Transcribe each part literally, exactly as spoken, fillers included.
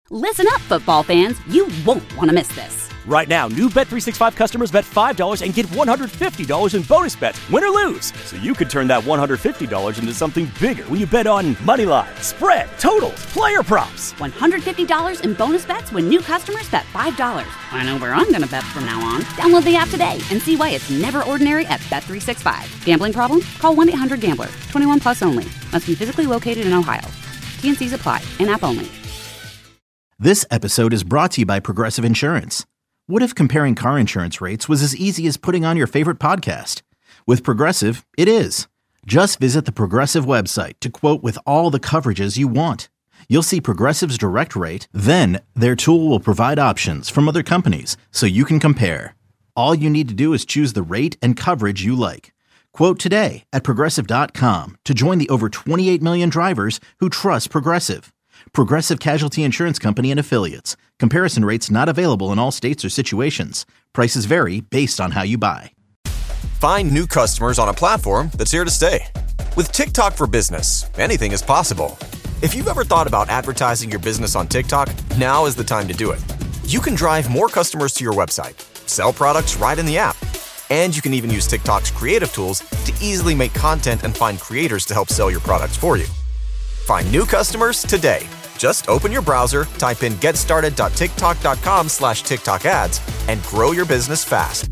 Listen up, football fans. You won't want to miss this. Right now, new Bet three sixty-five customers bet five dollars and get one hundred fifty dollars in bonus bets, win or lose. So you could turn that one hundred fifty dollars into something bigger when you bet on money line, spread, totals, player props. one hundred fifty dollars in bonus bets when new customers bet five dollars. I know where I'm going to bet from now on. Download the app today and see why it's never ordinary at Bet three sixty-five. Gambling problem? Call one eight hundred gambler. twenty-one plus only. Must be physically located in Ohio. T and C's apply. In-app only. This episode is brought to you by Progressive Insurance. What if comparing car insurance rates was as easy as putting on your favorite podcast? With Progressive, it is. Just visit the Progressive website to quote with all the coverages you want. You'll see Progressive's direct rate, then their tool will provide options from other companies so you can compare. All you need to do is choose the rate and coverage you like. Quote today at Progressive dot com to join the over twenty-eight million drivers who trust Progressive. Progressive Casualty Insurance Company and Affiliates. Comparison rates not available in all states or situations. Prices vary based on how you buy. Find new customers on a platform that's here to stay. With TikTok for Business, anything is possible. If you've ever thought about advertising your business on TikTok, now is the time to do it. You can drive more customers to your website, sell products right in the app, and you can even use TikTok's creative tools to easily make content and find creators to help sell your products for you. Find new customers today. Just open your browser, type in getstarted.tiktok.com slash TikTok ads, and grow your business fast.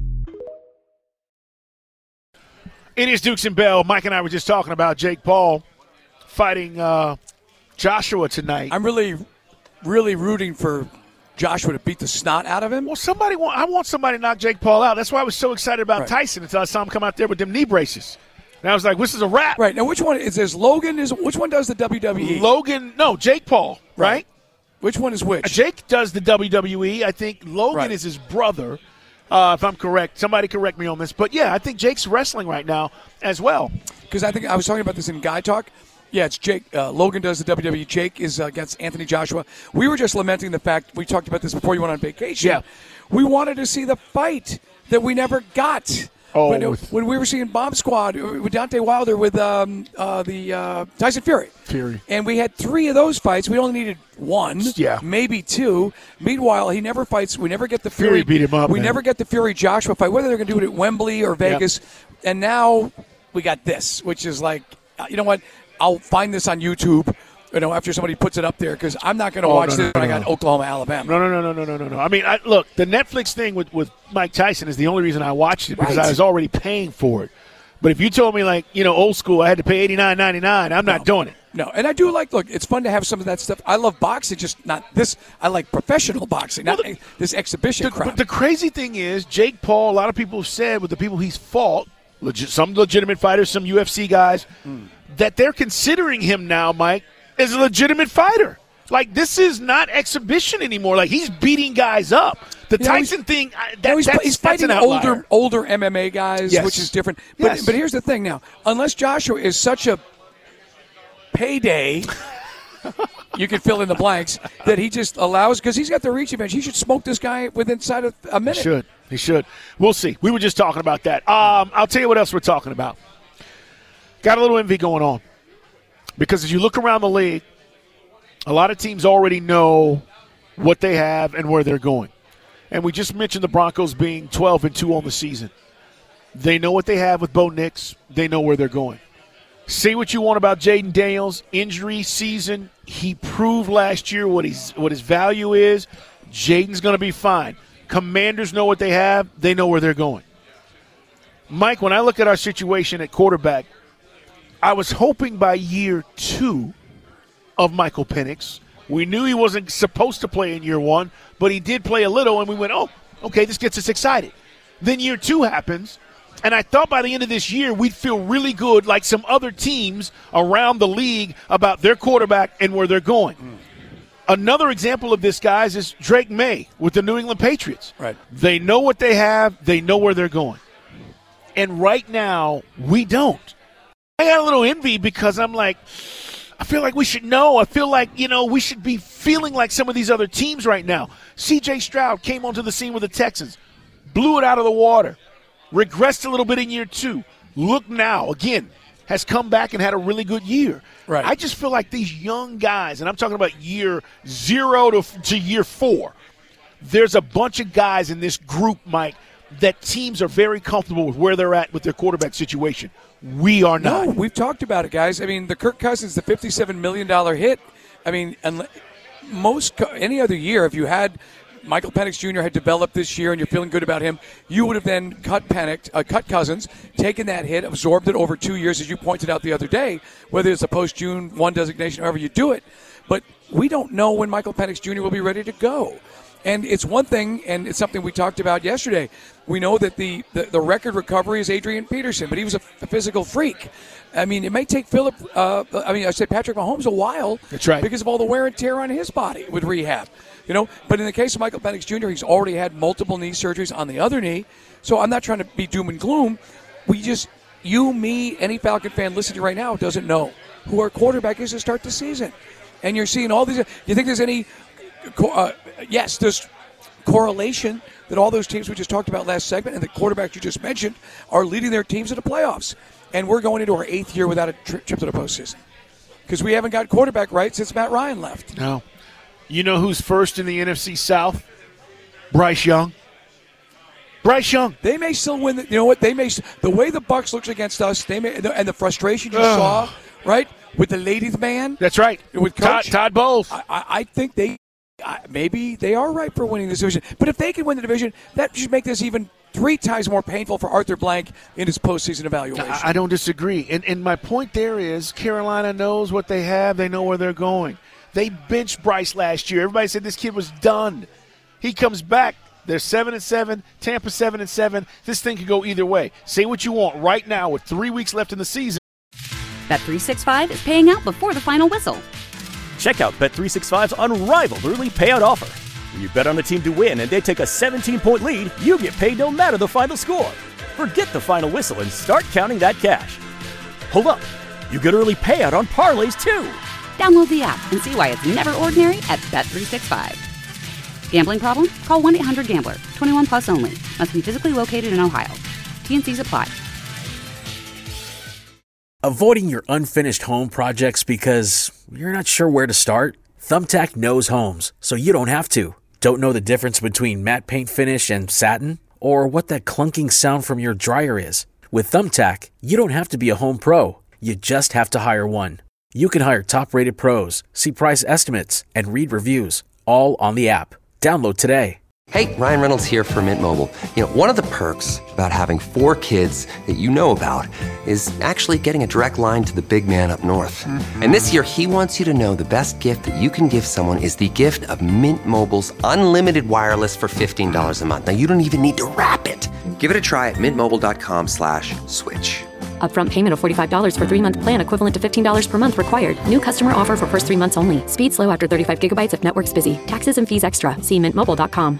It is Dukes and Bell. Mike and I were just talking about Jake Paul fighting uh, Joshua tonight. I'm really, really rooting for Joshua to beat the snot out of him. Well, somebody want, I want somebody to knock Jake Paul out. That's why I was so excited about right. Tyson until I saw him come out there with them knee braces. And I was like, this is a wrap. Right. Now, which one is this? Logan? Is Which one does the W W E? Logan, no, Jake Paul, right? right? Which one is which? Uh, Jake does the W W E. I think Logan right. is his brother, uh, if I'm correct. Somebody correct me on this. But, yeah, I think Jake's wrestling right now as well. Because I think I was talking about this in Guy Talk. Yeah, it's Jake. Uh, Logan does the W W E. Jake is uh, against Anthony Joshua. We were just lamenting the fact, we talked about this before you went on vacation. Yeah. We wanted to see the fight that we never got. Oh, when, when we were seeing Bomb Squad with Deontay Wilder with um, uh, the uh, Tyson Fury. Fury. And we had three of those fights. We only needed one, yeah. maybe two. Meanwhile, he never fights. We never get the Fury. Fury beat him up, We man. never get the Fury-Joshua fight, whether they're going to do it at Wembley or Vegas. Yeah. And now we got this, which is like, you know what? I'll find this on YouTube. You know, after somebody puts it up there, because I'm not going to oh, watch no, this no, when no, I got no. Oklahoma, Alabama. No, no, no, no, no, no, no, no. I mean, I, look, the Netflix thing with, with Mike Tyson is the only reason I watched it because right. I was already paying for it. But if you told me, like, you know, old school, I had to pay eighty-nine ninety-nine, I'm not no. doing it. No, and I do like, look, it's fun to have some of that stuff. I love boxing, just not this. I like professional boxing, not well, the, this exhibition the, crap. But the crazy thing is, Jake Paul, a lot of people have said with the people he's fought, legit, some legitimate fighters, some U F C guys, mm. that they're considering him now, Mike, as a legitimate fighter. Like, this is not exhibition anymore. Like, he's beating guys up. The you Tyson know, thing, that, you know, he's, that's, he's that's fighting an older older M M A guys, yes. which is different. But, yes. but here's the thing now. Unless Joshua is such a payday, you can fill in the blanks, that he just allows, because he's got the reach advantage. He should smoke this guy within inside of a minute. He should. He should. We'll see. We were just talking about that. Um, I'll tell you what else we're talking about. Got a little envy going on. Because as you look around the league, a lot of teams already know what they have and where they're going. And we just mentioned the Broncos being twelve and two on the season. They know what they have with Bo Nix. They know where they're going. Say what you want about Jaden Daniels. Injury season. He proved last year what he's what his value is. Jaden's going to be fine. Commanders know what they have. They know where they're going. Mike, when I look at our situation at quarterback, I was hoping by year two of Michael Penix, we knew he wasn't supposed to play in year one, but he did play a little, and we went, oh, okay, this gets us excited. Then year two happens, and I thought by the end of this year we'd feel really good like some other teams around the league about their quarterback and where they're going. Mm. Another example of this, guys, is Drake May with the New England Patriots. Right. They know what they have. They know where they're going. And right now, we don't. I got a little envy because I'm like, I feel like we should know. I feel like, you know, we should be feeling like some of these other teams right now. C J Stroud came onto the scene with the Texans, blew it out of the water, regressed a little bit in year two. Look now, again, has come back and had a really good year. Right. I just feel like these young guys, and I'm talking about year zero to, to year four, there's a bunch of guys in this group, Mike, that teams are very comfortable with where they're at with their quarterback situation. We are not. No, we've talked about it, guys. I mean, the Kirk Cousins, the fifty-seven million dollars hit, I mean, most any other year, if you had – Michael Penix Junior had developed this year, and you're feeling good about him, you would have then cut Penix, uh, cut Cousins, taken that hit, absorbed it over two years, as you pointed out the other day, whether it's a post-June one designation, however you do it. But we don't know when Michael Penix Junior will be ready to go. And it's one thing, and it's something we talked about yesterday. We know that the, the, the record recovery is Adrian Peterson, but he was a, a physical freak. I mean, it may take Philip, uh, I mean, I said Patrick Mahomes a while. That's right. Because of all the wear and tear on his body with rehab. You know, but in the case of Michael Penix Junior, he's already had multiple knee surgeries on the other knee. So I'm not trying to be doom and gloom. We just, you, me, any Falcon fan listening right now doesn't know who our quarterback is to start the season. And you're seeing all these. Do you think there's any, uh, yes, there's correlation that all those teams we just talked about last segment and the quarterbacks you just mentioned are leading their teams to the playoffs. And we're going into our eighth year without a tri- trip to the postseason. Because we haven't got quarterback right since Matt Ryan left. No. You know who's first in the N F C South? Bryce Young. Bryce Young. They may still win. The, you know what? They may. The way the Bucs looks against us, they may, and the frustration you Ugh. saw, right, with the ladies' man. That's right. With Todd, Coach, Todd Bowles. I, I, I think they I, maybe they are right for winning this division. But if they can win the division, that should make this even three times more painful for Arthur Blank in his postseason evaluation. I, I don't disagree. And, and my point there is Carolina knows what they have. They know where they're going. They benched Bryce last year. Everybody said this kid was done. He comes back. They're seven and seven. Tampa seven and seven. This thing could go either way. Say what you want right now with three weeks left in the season. Bet three sixty-five is paying out before the final whistle. Check out Bet three sixty-five's unrivaled early payout offer. When you bet on a team to win and they take a seventeen-point lead, you get paid no matter the final score. Forget the final whistle and start counting that cash. Hold up. You get early payout on parlays, too. Download the app and see why it's never ordinary at Bet three sixty-five. Gambling problem? Call one eight hundred gambler. twenty-one plus only. Must be physically located in Ohio. T N Cs apply. Avoiding your unfinished home projects because you're not sure where to start? Thumbtack knows homes, so you don't have to. Don't know the difference between matte paint finish and satin? Or what that clunking sound from your dryer is? With Thumbtack, you don't have to be a home pro. You just have to hire one. You can hire top-rated pros, see price estimates, and read reviews, all on the app. Download today. Hey, Ryan Reynolds here from Mint Mobile. You know, one of the perks about having four kids that you know about is actually getting a direct line to the big man up north. Mm-hmm. And this year, he wants you to know the best gift that you can give someone is the gift of Mint Mobile's unlimited wireless for fifteen dollars a month. Now, you don't even need to wrap it. Give it a try at mintmobile.com slash switch. Upfront payment of forty-five dollars for three-month plan equivalent to fifteen dollars per month required. New customer offer for first three months only. Speed slow after thirty-five gigabytes if network's busy. Taxes and fees extra. See mint mobile dot com.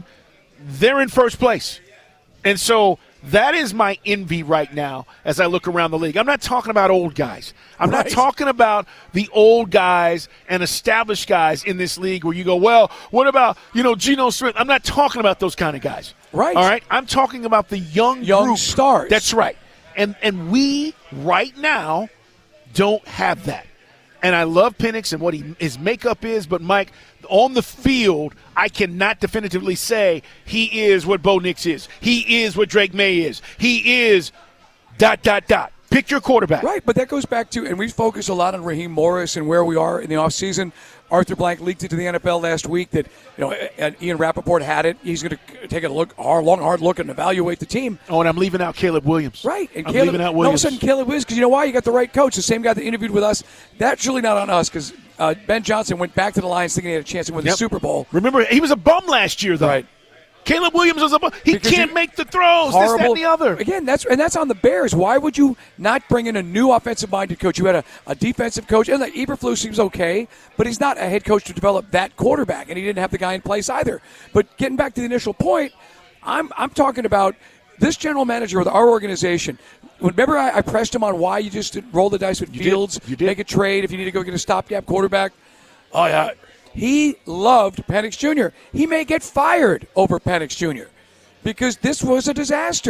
They're in first place. And so that is my envy right now as I look around the league. I'm not talking about old guys. I'm right. not talking about the old guys and established guys in this league where you go, well, what about, you know, Geno Smith? I'm not talking about those kind of guys. Right. All right? I'm talking about the young Young group. stars. That's right. And and we, right now, don't have that. And I love Penix and what he, his makeup is, but, Mike, on the field, I cannot definitively say he is what Bo Nix is. He is what Drake May is. He is dot, dot, dot. Pick your quarterback. Right, but that goes back to, and we focus a lot on Raheem Morris and where we are in the offseason. Arthur Blank leaked it to the N F L last week that, you know, and Ian Rappaport had it. He's going to take a look, a long, hard look and evaluate the team. Oh, and I'm leaving out Caleb Williams. Right. And I'm Caleb, leaving out all of a Williams. sudden Caleb Williams, because you know why? You got the right coach, the same guy that interviewed with us. That's really not on us because uh, Ben Johnson went back to the Lions thinking he had a chance to win Yep. the Super Bowl. Remember, he was a bum last year, though. Right. Caleb Williams was a bum. He Because can't you- make the throws, Horrible. this, that, and the other. Again, that's and that's on the Bears. Why would you not bring in a new offensive-minded coach? You had a, a defensive coach, and like Eberflus seems okay, but he's not a head coach to develop that quarterback, and he didn't have the guy in place either. But getting back to the initial point, I'm I'm talking about this general manager with our organization. Remember, I, I pressed him on why you just roll the dice with You Fields, did. You did. make a trade if you need to go get a stopgap quarterback. Oh yeah, he loved Penix Junior He may get fired over Penix Junior because this was a disaster.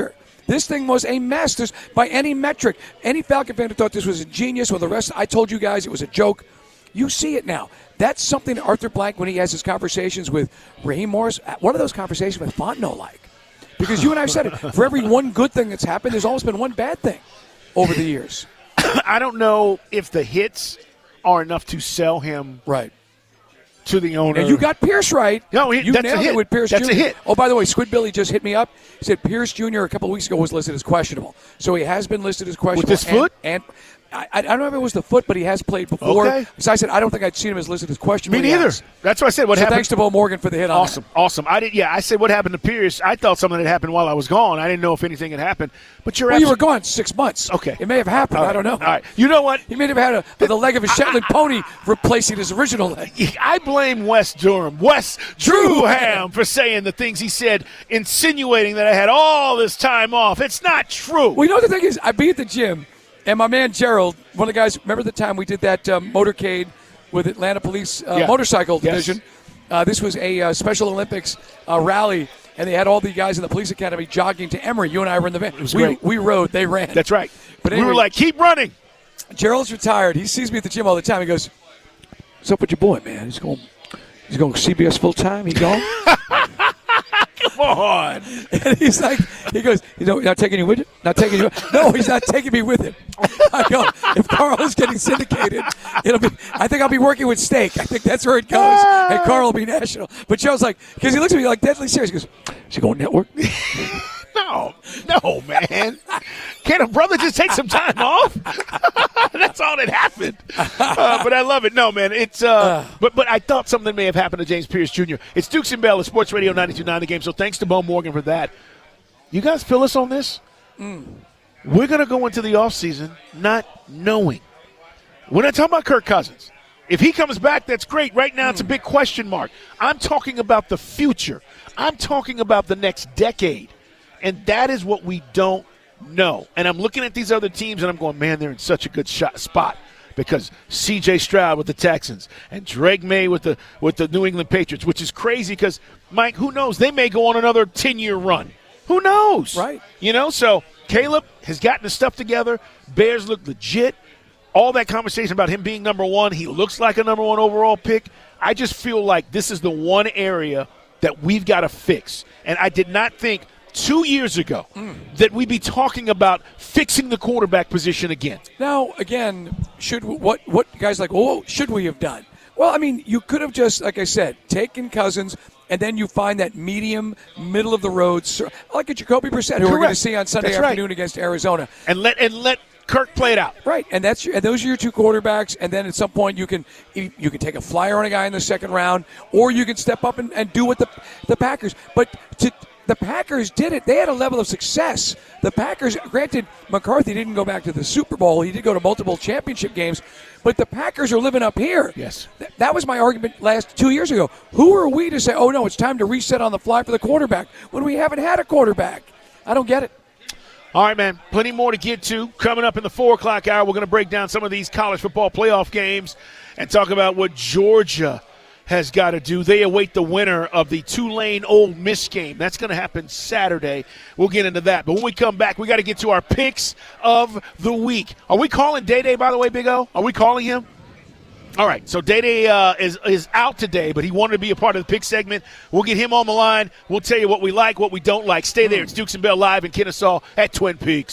This thing was a mess. There's, by any metric, any Falcon fan who thought this was a genius, or the rest, I told you guys it was a joke. You see it now. That's something Arthur Blank, when he has his conversations with Raheem Morris, what are those conversations with Fontenot like? Because you and I have said it. For every one good thing that's happened, there's always been one bad thing over the years. I don't know if the hits are enough to sell him right to the owner. And you got Pierce right. No, he, you that's nailed a hit. it with Pierce That's Junior a hit. Oh, by the way, Squid Billy just hit me up. He said Pierce Junior a couple of weeks ago was listed as questionable. So he has been listed as questionable. With his foot? And, and I, I don't know if it was the foot, but he has played before. Okay. So I said I don't think I'd seen him as listed as questionable. Me neither. Yes. That's what I said. What so happened? Thanks to Bo Morgan for the hit on Awesome, that. awesome. I did. Yeah, I said what happened to Pierce. I thought something had happened while I was gone. I didn't know if anything had happened. But you're well, you were absolutely- gone six months. Okay. It may have happened. Right. I don't know. All right. You know what? He may have had a, the leg of his Shetland pony replacing his original leg. I blame Wes Durham, Wes Drewham, for saying the things he said, insinuating that I had all this time off. It's not true. Well, you know the thing is, I be at the gym, and my man Gerald, one of the guys, remember the time we did that um, motorcade with Atlanta Police uh, Yeah. motorcycle Yes. division? Uh, this was a uh, Special Olympics uh, rally, and they had all the guys in the police academy jogging to Emory. You and I were in the van. was we, great. we rode, they ran. That's right. But we anyway, were like, keep running. Gerald's retired. He sees me at the gym all the time. He goes, "What's up with your boy, man? He's going, he's going to C B S full time. He gone." Come on. And he's like, he goes, "You know, not taking you with you? Not taking you? No, he's not taking me with him." I go, "If Carl is getting syndicated, it'll be. I think I'll be working with Steak. I think that's where it goes, and Carl will be national." But Joe's like, because he looks at me like deadly serious. He goes, "Is he going network?" No, no, man. Can't a brother just take some time off? That's all that happened. Uh, but I love it. No, man, it's. Uh, but but I thought something may have happened to James Pierce Junior It's Dukes and Bell at Sports Radio ninety-two point nine The Game. So thanks to Bo Morgan for that. You guys feel us on this? Mm. We're going to go into the offseason not knowing. We're not talking about Kirk Cousins. If he comes back, that's great. Right now, it's a big question mark. I'm talking about the future. I'm talking about the next decade. And that is what we don't know. And I'm looking at these other teams, and I'm going, man, they're in such a good shot, spot. Because C J Stroud with the Texans and Drake May with the with the New England Patriots, which is crazy because, Mike, who knows? They may go on another ten-year run. Who knows? Right. You know, so Caleb has gotten his stuff together. Bears look legit. All that conversation about him being number one, he looks like a number one overall pick. I just feel like this is the one area that we've got to fix. And I did not think two years ago mm. that we'd be talking about fixing the quarterback position again. Now, again, should what what guys like, oh, should we have done? Well, I mean, you could have just, like I said, taken Cousins, and then you find that medium, middle of the road, like a Jacoby Brissett, who Correct. we're going to see on Sunday That's afternoon right. against Arizona, and let and let Kirk play it out. Right, and that's your, and those are your two quarterbacks. And then at some point, you can you can take a flyer on a guy in the second round, or you can step up and, and do what the the Packers. But to The Packers did it. They had a level of success. The Packers, granted, McCarthy didn't go back to the Super Bowl. He did go to multiple championship games. But the Packers are living up here. Yes. Th- that was my argument last two years ago. Who are we to say, oh, no, it's time to reset on the fly for the quarterback when we haven't had a quarterback? I don't get it. All right, man, plenty more to get to. Coming up in the four o'clock hour, we're going to break down some of these college football playoff games and talk about what Georgia has got to do. They await the winner of the Tulane Ole Miss game. That's going to happen Saturday. We'll get into that. But when we come back, we got to get to our picks of the week. Are we calling Day Day, by the way, Big O? Are we calling him? All right, so Day Day uh, is, is out today, but he wanted to be a part of the pick segment. We'll get him on the line. We'll tell you what we like, what we don't like. Stay there. It's Dukes and Bell live in Kennesaw at Twin Peaks.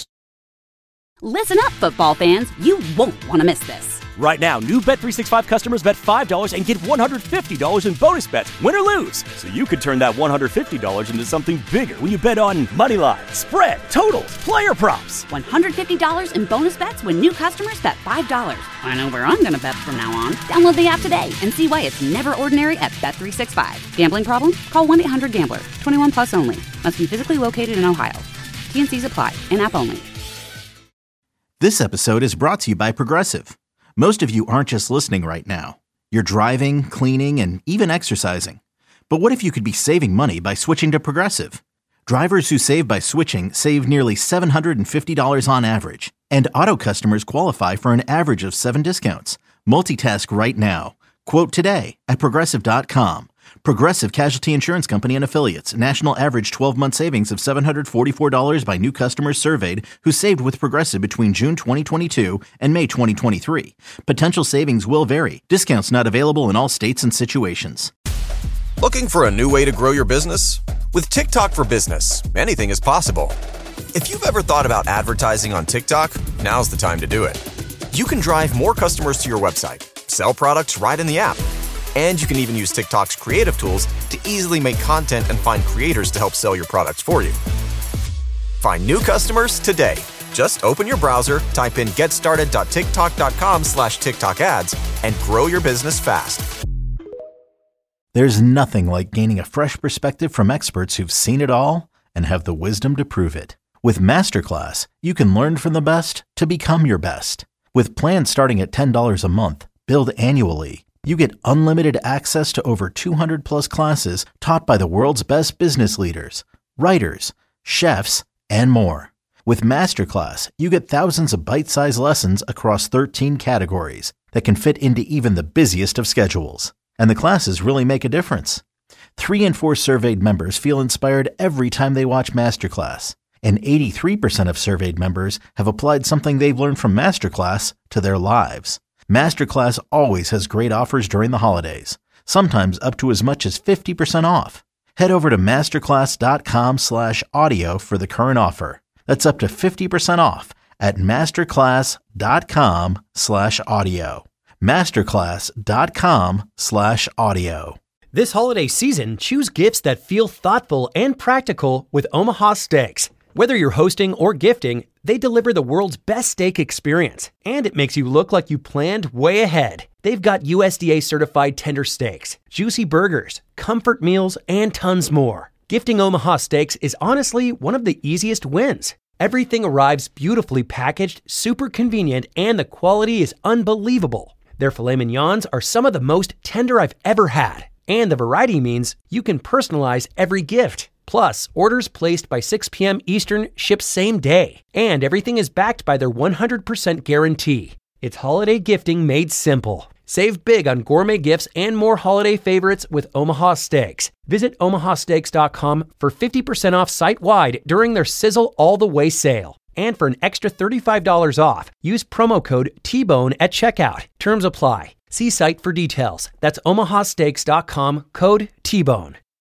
Listen up, football fans. You won't want to miss this. Right now, new Bet three sixty-five customers bet five dollars and get one hundred fifty dollars in bonus bets, win or lose. So you could turn that one hundred fifty dollars into something bigger when you bet on money line, spread, totals, player props. one hundred fifty dollars in bonus bets when new customers bet five dollars. I know where I'm going to bet from now on. Download the app today and see why it's never ordinary at Bet three sixty-five. Gambling problem? Call one eight hundred gambler. twenty-one plus only. Must be physically located in Ohio. T N Cs apply. In-app only. This episode is brought to you by Progressive. Most of you aren't just listening right now. You're driving, cleaning, and even exercising. But what if you could be saving money by switching to Progressive? Drivers who save by switching save nearly seven hundred fifty dollars on average. And auto customers qualify for an average of seven discounts. Multitask right now. Quote today at Progressive dot com. Progressive Casualty Insurance Company and Affiliates. National average twelve-month savings of seven hundred forty-four dollars by new customers surveyed who saved with Progressive between June twenty twenty-two and May twenty twenty-three. Potential savings will vary. Discounts not available in all states and situations. Looking for a new way to grow your business? With TikTok for Business, anything is possible. If you've ever thought about advertising on TikTok, now's the time to do it. You can drive more customers to your website, sell products right in the app, and you can even use TikTok's creative tools to easily make content and find creators to help sell your products for you. Find new customers today. Just open your browser, type in getstarted.tiktok.com slash TikTok ads, and grow your business fast. There's nothing like gaining a fresh perspective from experts who've seen it all and have the wisdom to prove it. With Masterclass, you can learn from the best to become your best. With plans starting at ten dollars a month, billed annually, you get unlimited access to over two hundred plus classes taught by the world's best business leaders, writers, chefs, and more. With Masterclass, you get thousands of bite-sized lessons across thirteen categories that can fit into even the busiest of schedules. And the classes really make a difference. Three in four surveyed members feel inspired every time they watch Masterclass. And eighty-three percent of surveyed members have applied something they've learned from Masterclass to their lives. Masterclass always has great offers during the holidays, sometimes up to as much as fifty percent off. Head over to masterclass.com slash audio for the current offer. That's up to fifty percent off at masterclass.com slash audio. Masterclass.com slash audio. This holiday season, choose gifts that feel thoughtful and practical with Omaha Steaks. Whether you're hosting or gifting, they deliver the world's best steak experience, and it makes you look like you planned way ahead. They've got U S D A-certified tender steaks, juicy burgers, comfort meals, and tons more. Gifting Omaha Steaks is honestly one of the easiest wins. Everything arrives beautifully packaged, super convenient, and the quality is unbelievable. Their filet mignons are some of the most tender I've ever had, and the variety means you can personalize every gift. Plus, orders placed by six p.m. Eastern ship same day, and everything is backed by their one hundred percent guarantee. It's holiday gifting made simple. Save big on gourmet gifts and more holiday favorites with Omaha Steaks. Visit omaha steaks dot com for fifty percent off site-wide during their Sizzle All the Way sale. And for an extra thirty-five dollars off, use promo code T bone at checkout. Terms apply. See site for details. That's omaha steaks dot com, code T bone.